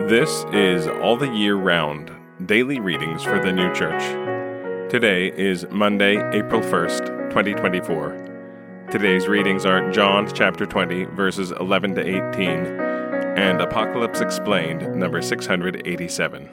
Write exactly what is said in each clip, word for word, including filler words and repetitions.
This is All the Year Round, daily readings for the new church. Today is Monday, April first, twenty twenty-four. Today's readings are John chapter twenty, verses eleven to eighteen, and Apocalypse Explained, number six hundred eighty-seven.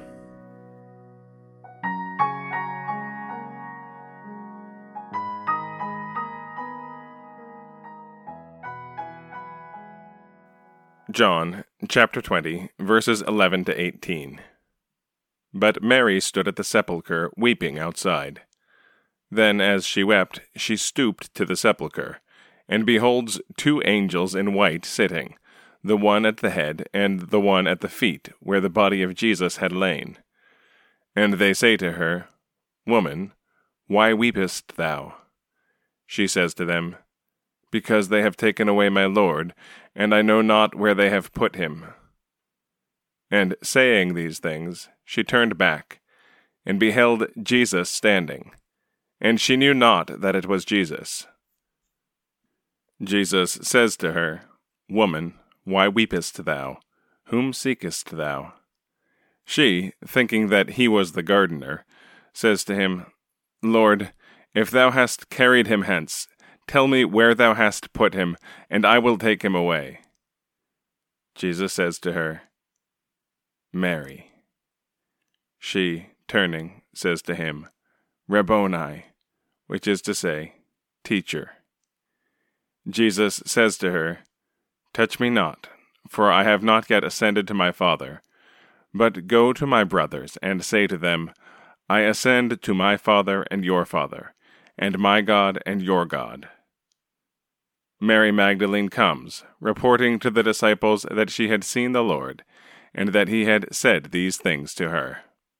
John chapter twenty, verses eleven to eighteen. But Mary stood at the sepulchre, weeping outside. Then, as she wept, she stooped to the sepulchre, and beholds two angels in white sitting, the one at the head and the one at the feet, where the body of Jesus had lain. And they say to her, Woman, why weepest thou? She says to them, Because they have taken away my Lord, and I know not where they have put him. And saying these things, she turned back, and beheld Jesus standing, and she knew not that it was Jesus. Jesus says to her, Woman, why weepest thou? Whom seekest thou? She, thinking that he was the gardener, says to him, Lord, if thou hast carried him hence, tell me where thou hast put him, and I will take him away. Jesus says to her, Mary. She, turning, says to him, Rabboni, which is to say, Teacher. Jesus says to her, Touch me not, for I have not yet ascended to my Father, but go to my brothers, and say to them, I ascend to my Father and your Father, and my God and your God. Mary Magdalene comes, reporting to the disciples that she had seen the Lord, and that he had said these things to her.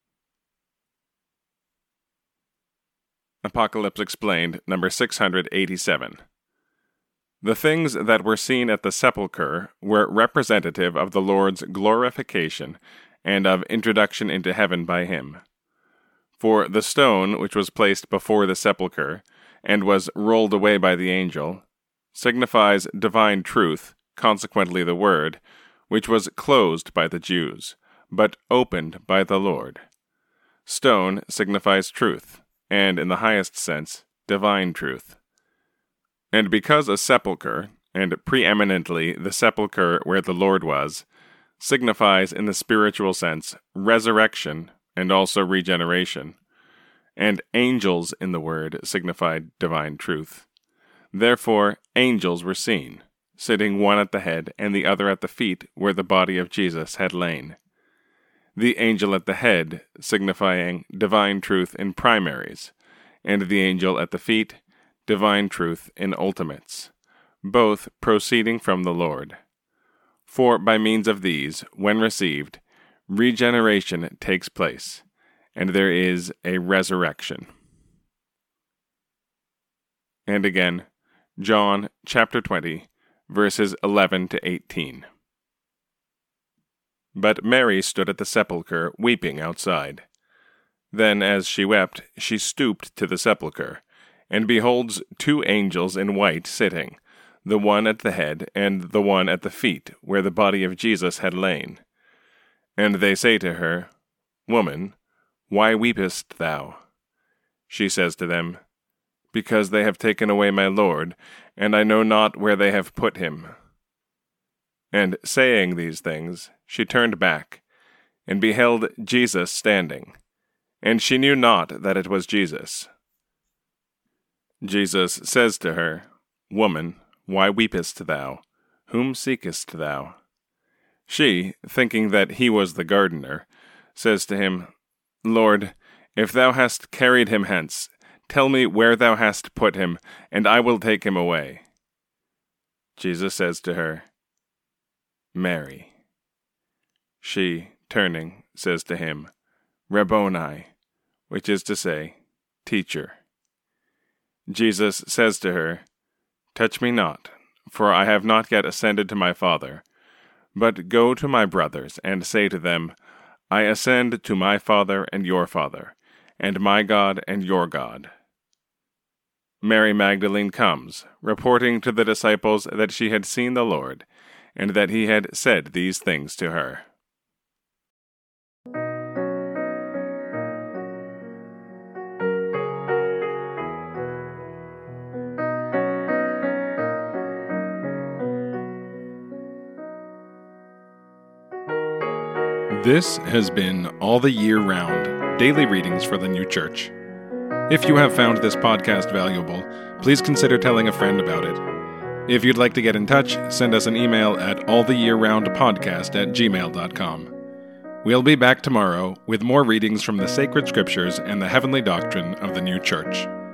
Apocalypse Explained, number six hundred eighty-seven. The things that were seen at the sepulchre were representative of the Lord's glorification and of introduction into heaven by him. For the stone which was placed before the sepulchre, and was rolled away by the angel, signifies divine truth, consequently the word, which was closed by the Jews, but opened by the Lord. Stone signifies truth, and in the highest sense, divine truth. And because a sepulchre, and preeminently the sepulchre where the Lord was, signifies in the spiritual sense resurrection and also regeneration, and angels in the word signified divine truth. Therefore, angels were seen, sitting one at the head and the other at the feet where the body of Jesus had lain. The angel at the head signifying divine truth in primaries, and the angel at the feet, divine truth in ultimates, both proceeding from the Lord. For by means of these, when received, regeneration takes place, and there is a resurrection. And again, John chapter twenty, verses eleven to eighteen. But Mary stood at the sepulchre, weeping outside. Then, as she wept, she stooped to the sepulchre, and beholds two angels in white sitting, the one at the head and the one at the feet, where the body of Jesus had lain. And they say to her, Woman, why weepest thou? She says to them, Because they have taken away my Lord, and I know not where they have put him. And saying these things, she turned back, and beheld Jesus standing, and she knew not that it was Jesus. Jesus says to her, Woman, why weepest thou? Whom seekest thou? She, thinking that he was the gardener, says to him, Lord, if thou hast carried him hence, tell me where thou hast put him, and I will take him away. Jesus says to her, Mary. She, turning, says to him, Rabboni, which is to say, Teacher. Jesus says to her, Touch me not, for I have not yet ascended to my Father, but go to my brothers, and say to them, I ascend to my Father and your Father, and my God and your God. Mary Magdalene comes, reporting to the disciples that she had seen the Lord, and that he had said these things to her. This has been All the Year Round, Daily Readings for the New Church. If you have found this podcast valuable, please consider telling a friend about it. If you'd like to get in touch, send us an email at alltheyearroundpodcast at gmail dot com. We'll be back tomorrow with more readings from the sacred scriptures and the heavenly doctrine of the New Church.